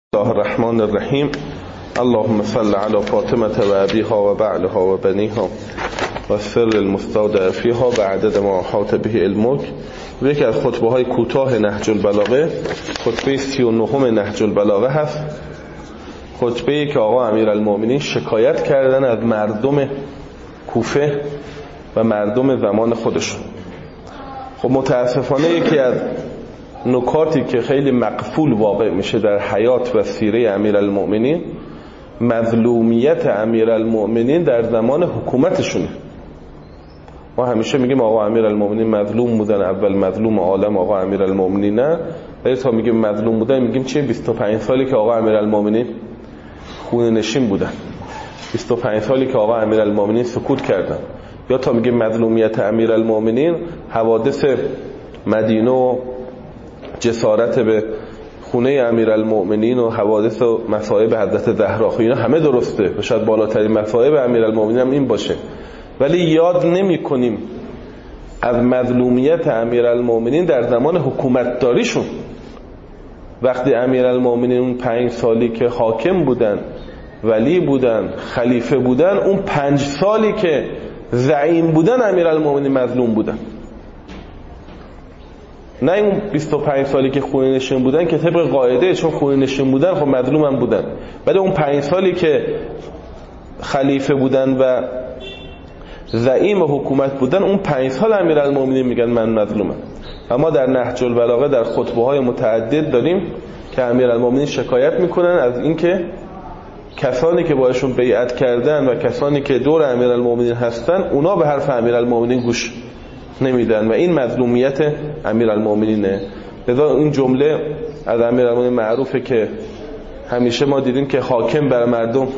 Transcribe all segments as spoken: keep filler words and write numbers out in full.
الله الرحمن الرحیم. اللهم صل علی فاطمه و ابیها و بعلها و بنیها و سر المستودع فیها و عدد ما احاط به علمک. یکی از خطبه های کوتاه نهج البلاغه خطبه سی و نهم نهج البلاغه هست. خطبه ای که آقا امیرالمؤمنین شکایت کردن از مردم کوفه و مردم زمان خودشون. خب متاسفانه یکی از نکاتی که خیلی مقفول واقع میشه در حیات و سیره امیرالمؤمنین مظلومیت امیرالمؤمنین در زمان حکومتشونه. ما همیشه میگیم آقا امیرالمؤمنین مظلوم بودن، اول مظلوم عالم آقا امیرالمؤمنین نه، ولی تا میگیم مظلوم بودن میگیم چیه؟ بیست و پنج سالی که آقا امیرالمؤمنین خونه نشین بودن، بیست و پنج سالی که آقا امیرالمؤمنین سکوت کردن. یا تا میگیم مظلومیت امیرالمؤمنین حوادث مدینه و جسارت به خونه امیرالمؤمنین و حوادث و مصائب حضرت زهرا، اینا همه درسته و شاید بالاترین مصائب امیرالمؤمنین هم این باشه، ولی یاد نمی کنیم از مظلومیت امیرالمؤمنین در زمان حکومت داریشون. وقتی امیرالمؤمنین اون پنج سالی که حاکم بودن، ولی بودن، خلیفه بودن، اون پنج سالی که زعیم بودن امیرالمؤمنین مظلوم بودن، نه اون بیست و پنج سالی که خونه نشین بودن که طبق قاعده چون خونه نشین بودن خب مظلوم هم بودن، ولی اون پنج سالی که خلیفه بودن و زعیم حکومت بودن، اون پنج سال امیرالمؤمنین میگن من مظلومم. اما در نهج البلاغه در خطبه های متعدد داریم که امیرالمؤمنین شکایت میکنن از اینکه کسانی که باشون بیعت کردن و کسانی که دور امیرالمؤمنین هستن اونا به حرف امیرالمؤمنین گوش نمیدن و این مظلومیت امیرالمؤمنینه. لذا این جمله از امیرالمؤمنین معروفه که همیشه ما دیدیم که حاکم بر مردم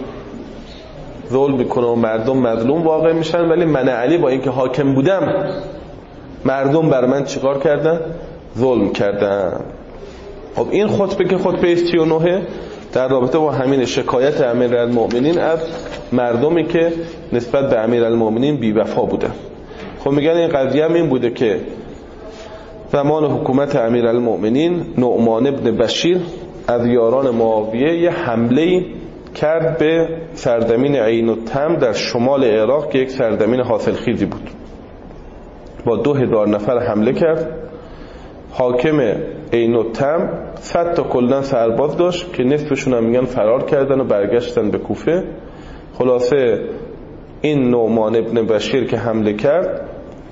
ظلم میکنه و مردم مظلوم واقع میشن، ولی من علی با اینکه حاکم بودم مردم بر من چیکار کردن؟ ظلم کردن. خب این خطبه که خطبه سی و نه در رابطه با همین شکایت امیرالمؤمنین از مردمی که نسبت به امیرالمؤمنین بی‌وفا بودن. خب میگن این قضیه هم این بوده که زمان حکومت امیرالمؤمنین نعمان ابن بشیر از یاران معاویه یه حمله کرد به سرزمین عین التمر در شمال عراق که یک سرزمین حاصلخیزی بود. با دو هزار نفر حمله کرد. حاکم عین التمر صد تا کلن سرباز داشت که نصفشون هم میگن فرار کردن و برگشتن به کوفه. خلاصه این نعمان ابن بشیر که حمله کرد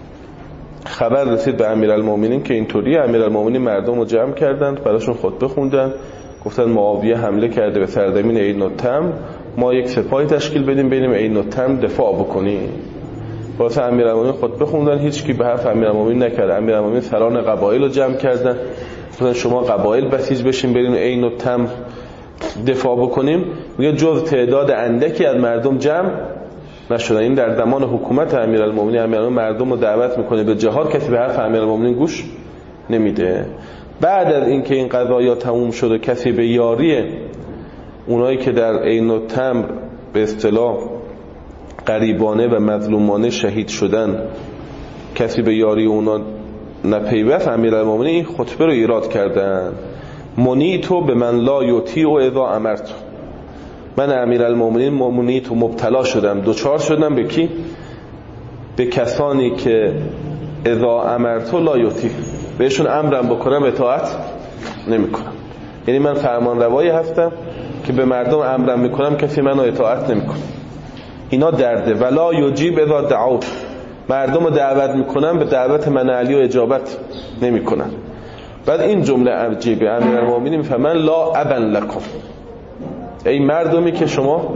خبر رسید به امیرالمؤمنین که اینطوری. امیرالمؤمنین مردم رو جمع کردند، براشون خطبه خوندن، گفتن معاویه حمله کرده به سرزمین عین التمر، ما یک سپاهی تشکیل بدیم بریم عین التمر دفاع بکنیم. واسه امیرالمؤمنین خطبه خوندن، هیچ کی به حرف امیرالمؤمنین نکرد. امیرالمؤمنین سران قبایل رو جمع کردن، گفتن شما قبایل بسیج بشین بریم عین التمر دفاع بکنیم. میگه جز تعداد اندکی از مردم جمع نشدن. این در زمان حکومت امیرالمؤمنین، امیرالمؤمنین مردم رو دعوت میکنه به جهاد، کسی به حرف امیرالمؤمنین گوش نمیده. بعد از اینکه این قضایا تموم شد و کسی به یاری اونایی که در عین التمر به اصطلاح غریبانه و مظلومانه شهید شدن، کسی به یاری اونا نپیوست، امیرالمؤمنین این خطبه رو ایراد کردن: منیتو به من لا یطیع و اذا امرت. من امیرالمؤمنین منیت و مبتلا شدم، دوچار شدم به کی؟ به کسانی که اذا امرتو لا یطیع، بهشون امرم بکنم اطاعت نمی کنم. یعنی من فرمان روایی هستم که به مردم امرم میکنم کسی منو اطاعت نمی کنم. اینا درده. ولا یجیب اذا دعوت، مردم رو دعوت میکنم به دعوت من علی و اجابت نمی کنن. بعد این جمله عجیبه، امیرالمؤمنین میفهمن لا ابا لکم، ای مردمی که شما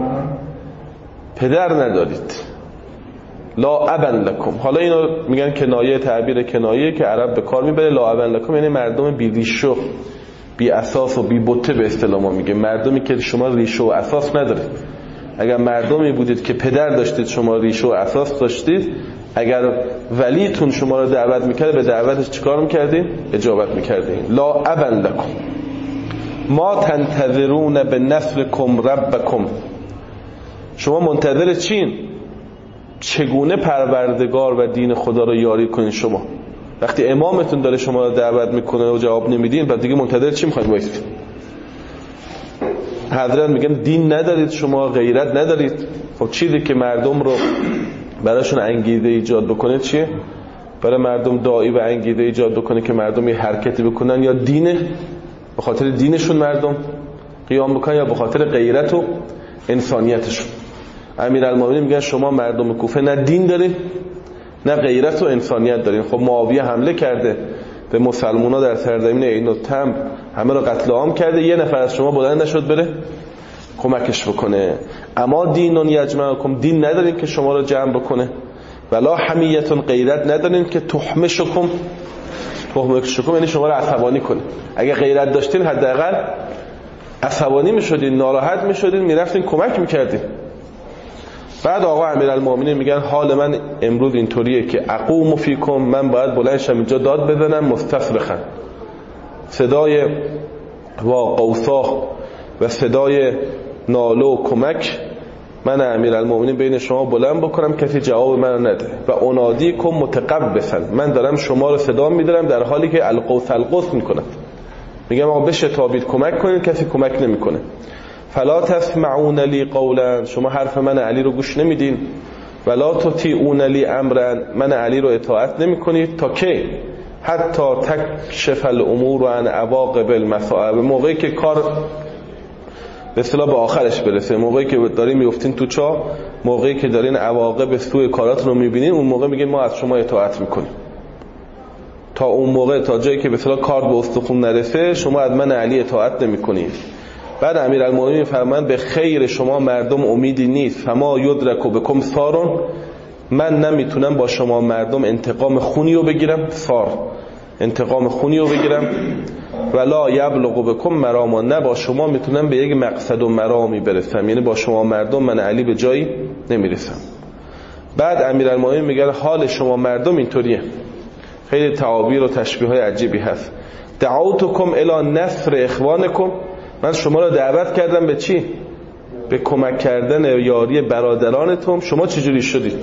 پدر ندارید، لا ابا لکم. حالا اینو میگن کنایه، تعبیر کنایه که عرب به کار میبره. لا ابا لکم یعنی مردم بی ریشه و بی اساس و بی بته به اصطلاح ما میگه، مردمی که شما ریشه و اساس ندارید. اگر مردمی بودید که پدر داشتید، شما ریشه و اساس داشتید، اگر ولیتون شما رو دعوت میکرد به دعوتش چیکار میکردین؟ اجابت میکردین. لا ابا لکم ما تنتظرون به نصرکم ربکم، شما منتظر چین؟ چگونه پروردگار و دین خدا رو یاری کنین؟ شما وقتی امامتون داره شما رو دعوت میکنه و جواب نمیدین، بعد دیگه منتظر چی میخواید وایسید؟ حضرت میگن دین ندارید شما، غیرت ندارید. خب چیزی که مردم رو براشون انگیزه ایجاد بکنه چیه؟ برای مردم داعی و انگیزه ایجاد بکنه که مردم یه حرکتی بکنن، یا دینه به خاطر دینشون مردم قیام بکنن، یا به خاطر غیرت و انسانیتشون. امیرالمومنین میگن شما مردم کوفه نه دین دارین نه غیرت و انسانیت دارین. خب معاویه حمله کرده به مسلمونا در سرزمین عین التمر، همه رو قتل عام کرده، یه نفر از شما بلند نشد بره کمکش بکنه. اما دینون یجمعکم، دین ندارین که شما رو جمع بکنه، ولا حمیتون، غیرت ندارین که تحمشکم، تحمشکم یعنی شما رو عصبانی کنه. اگه غیرت داشتین حداقل عصبانی میشدین، ناراحت میشدین، میرفتین کمک میکردین. بعد آقا امیرالمومنین میگن حال من امروز اینطوریه که اقوم فیکم، من باید بلند شم اینجا داد بزنم مستصرخا، صدای وا قوسا و صدای ناله و کمک من امیرالمومنین بین شما بلند بکنم، کسی جواب منو نده. و انادیکم متقبسا، من دارم شما رو صدا میدارم در حالی که القوس القوس میکنم، میگم آقا بشه تابید کمک کنید، کسی کمک نمیکنه. فلا تسمعون لی قولا، شما حرف من علی رو گوش نمیدین. ولا تطیعون لی امرا، من علی رو اطاعت نمیکنید. تا کی؟ حتی تکشف الامور عن عواقب المصائب، موقعی که کار به اصطلاح به آخرش برسه، موقعی که دارین میافتین تو چاه، موقعی که دارین عواقب سوء کاراتون رو میبینین، اون موقع میگین ما از شما اطاعت میکنیم. تا اون موقع، تا جایی که به اصطلاح کار به استخون نرسه، شما از من علی اطاعت نمیکنید. بعد امیرالمومنین میفرمایند به خیر شما مردم امیدی نیست. فما یدرک بکم سارون، من نمیتونم با شما مردم انتقام خونی رو بگیرم، سار انتقام خونی رو بگیرم. ولا یبلغ بکم مراما، نه با شما میتونم به یک مقصد و مرامی برسم، یعنی با شما مردم من علی به جایی نمیرسم. بعد امیرالمومنین میگه حال شما مردم اینطوریه. خیلی تعابیر و تشبیه های عجیبی هست. دعوتکم الی نصر اخوانکم، من شما را دعوت کردم به چی؟ به کمک کردن یاری برادرانتون. شما چجوری شدید؟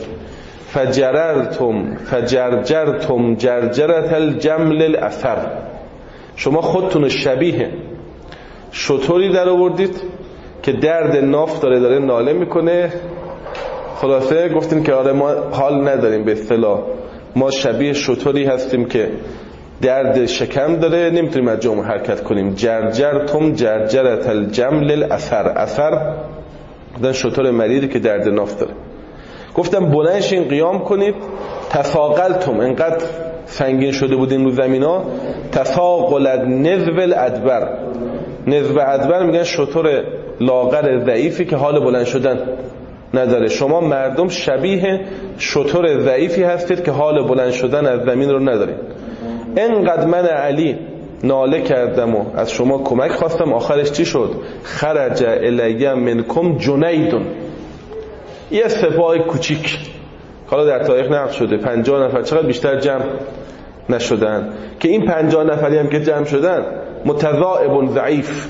فجررتم فجرجرتم جرجرت الجمل الاثر، شما خودتون شبیه شطوری در آوردید که درد ناف داره داره ناله میکنه. خلاصه گفتیم که آره ما حال نداریم، به اصطلاح ما شبیه شطوری هستیم که درد شکم داره، نمیتونیم از جامون حرکت کنیم. جرجرتم جرجرت الجمل الاثر، اثر دن شطور مریضی که درد ناف داره. گفتم بلندشین قیام کنید. تثاقلتم، انقدر سنگین شده بودیم رو زمینا. تثاقلت نذب الادبر، نذب ادبر میگن شطور لاغر ضعیفی که حال بلند شدن نداره. شما مردم شبیه شطور ضعیفی هستید که حال بلند شدن از زمین رو ندارید. انقدر من علی ناله کردم و از شما کمک خواستم، آخرش چی شد؟ خرج الی منکم جنیدون، یه سپاه کوچیک، حالا در تاریخ نقل شده پنجاه نفر، چقدر بیشتر جمع نشدن که این پنجاه نفری هم که جمع شدن متضاعب ضعیف،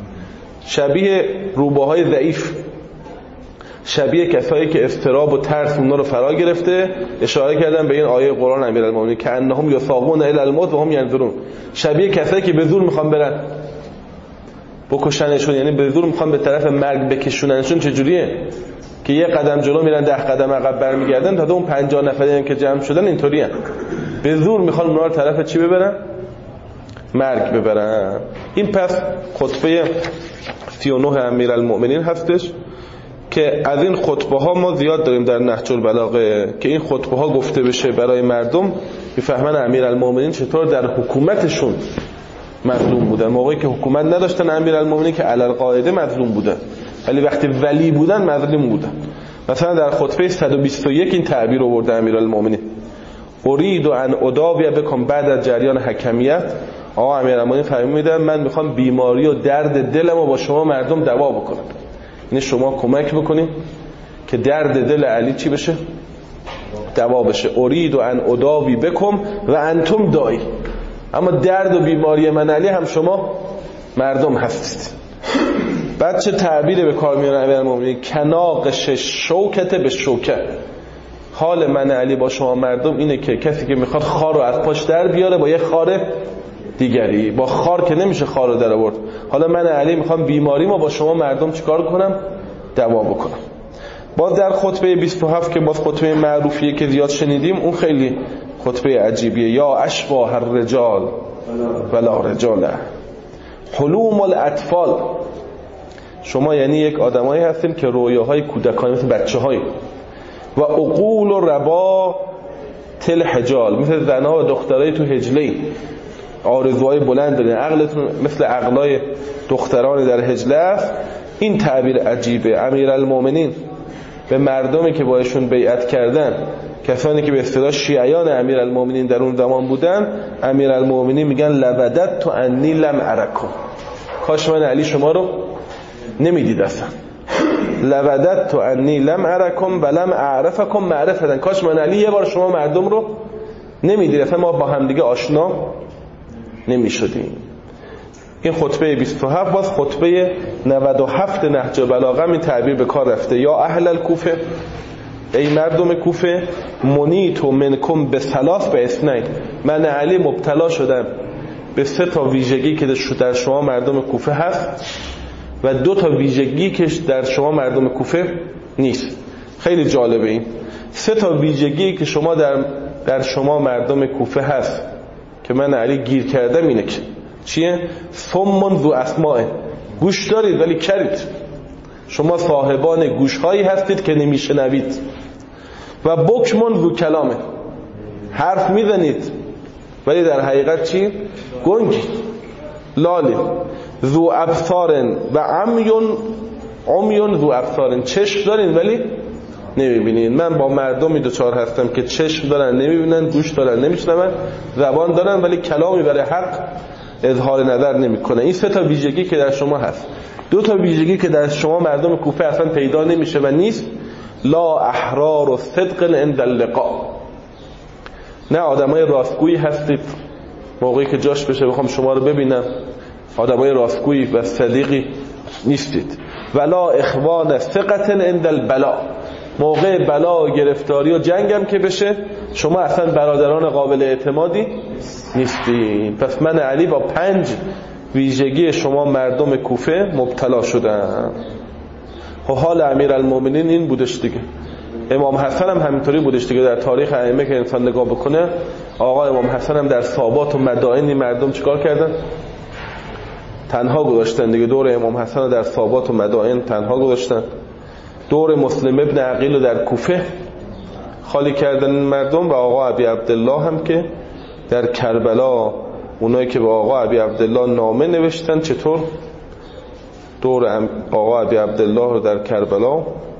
شبیه روباهای ضعیف، شبیه کسایی که اضطراب و ترس اونا رو فرا گرفته. اشاره کردم به این آیه قرآن امیرالمومنین که انهم یساقون الی الموت و هم ینظرون، شبیه کسایی که به زور میخوان برن بکشنشون، یعنی به زور میخوان به طرف مرگ بکشوننشون. چجوریه که یه قدم جلو میرن ده قدم عقب برمیگردن. تا اون پنجاه نفری که جمع شدن اینطوریه، به زور میخوان اونا رو طرف چی ببرن؟ مرگ ببرن. این پس خطبه سی و نه امیرالمومنین هستش که از این خطبه ها ما زیاد داریم در نهج البلاغه که این خطبه ها گفته بشه برای مردم بفهمن امیرالمومنین چطور در حکومتشون مظلوم بودن. موقعی که حکومت نداشتن امیرالمومنین که علی القاعده مظلوم بودن، ولی وقتی ولی بودن مظلوم بودن. مثلا در خطبه صد و بیست و یک این تعبیر آورده امیرالمومنین: ارید ان اداوی بکم بعد از جریان حکمیت. آقا امیرالمومنین فرمودن من میخوام بیماری و درد دلمو با شما مردم دوا بکنم، یعنی شما کمک بکنید که درد دل علی چی بشه؟ دوا بشه. ارید ان اداوی بکم و انتم دائی، اما درد و بیماری من علی هم شما مردم هستید. بعد چه تعبیر به کار میاره امیرالمومنین؟ کناقش شوکت به شوکه، حال من علی با شما مردم اینه که کسی که میخواد خار رو از پاش در بیاره با یه خار دیگری، با خار که نمیشه خار رو در آورد، حالا من علی میخوام بیماری ما با شما مردم چیکار کنم؟ دوا بکنم. باز در خطبه بیست و هفت که باز خطبه معروفیه که زیاد شنیدیم، اون خیلی خطبه عجیبیه. یا اشباه الرجال ولا رجاله حلوم الاطفال. شما یعنی یک آدمایی هستین که رویاهای کودکانه مثل بچه‌های و عقول و ربا تل حجال، مثل زنها و دخترای تو حجله آرزوهای بلند دارین، عقلتون مثل عقلای دختران در حجله است. این تعبیر عجیبه. امیرالمومنین به مردمی که باشون بیعت کردن، کسانی که به اصطلاح شیعیان امیرالمومنین در اون زمان بودن، امیرالمومنین میگن لودت تو انی لم ارکم، کاش من علی شما رو نمیدید اصلا. لودت تو انی لم ارکم ولم اعرفکم معرفتن، کاش من علی یه بار شما مردم رو نمیدید اصلا، ما با همدیگه آشنا نمیشدیم. این خطبه بیست و هفت. باز خطبه نود و هفت نهج بلاغه این تعبیر به کار رفته. یا اهل الکوفه، ای مردم کوفه، منیت و منکم به ثلاث به اثنین، من علی مبتلا شدم به سه تا ویژگی که در شما مردم کوفه هست و دو تا ویژگی که در شما مردم کوفه نیست. خیلی جالبه این سه تا ویژگی که شما در در شما مردم کوفه هست که من علی گیر کردم. اینه که چیه؟ صمٌ ذو اسماء، گوش دارید ولی کرید، شما صاحبان گوشهایی هستید که نمیشنوید. و بکمٌ ذو کلامه، حرف میزنید ولی در حقیقت چی؟ گنگید، لالی. ذو ابصار و عمیون، عمیون ذو ابصار، چشم دارین ولی نمیبینین. من با مردمی دوچار هستم که چشم دارن نمیبینن، گوش دارن نمیشنون، زبان دارن ولی کلامی برای حق اظهار نظر نمیکنه. این سه تا ویژگی که در شما هست. دو تا ویژگی که در شما مردم کوفه اصلا پیدا نمیشه و نیست. لا احرار و صدق عند اللقاء، نه آدمای راستگویی هستید موقعی که جاش بشه بخوام شما رو ببینم، آدمای راستگویی و صدیقی نیستید. ولا اخوان ثقة عند البلاء، موقع بلا و گرفتاری و جنگم که بشه شما اصلا برادران قابل اعتمادی نیستید. پس من علی با پنج ویژگی شما مردم کوفه مبتلا شدم. و حال امیرالمومنین این بودش دیگه. امام حسن هم همینطوری بودش دیگه. در تاریخ ائمه که انسان نگاه بکنه، آقا امام حسن هم در صابات و مدائن مردم چیکار کردن؟ تنها گذاشتن دیگه. دور امام حسن رو در صابات و مدائن تنها گذاشتن. دور مسلم ابن عقیل رو در کوفه خالی کردن مردم. و آقا ابی عبدالله هم که در کربلا، اونایی که به آقا ابی عبدالله نامه نوشتن، چطور دور آقا ابی عبدالله رو در کربلا